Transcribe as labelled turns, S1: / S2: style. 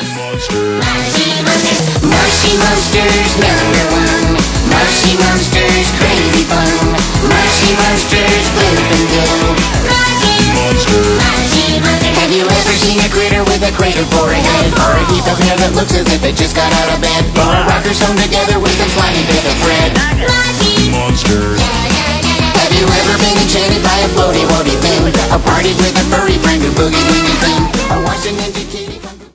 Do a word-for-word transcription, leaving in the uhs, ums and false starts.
S1: Monsters. Mushy Monsters number one. Mushy Monsters crazy fun. Mushy Monsters flip and go. Monsters. Have you ever seen a critter with a crater for a head? Or a heap of hair that looks as if it just got out of bed? Or a rocker sewn together with some slimy bit of thread? Monsters. Have you ever been enchanted by a floaty woaty thing? Or partied with a furry friend who boogie woogie thing?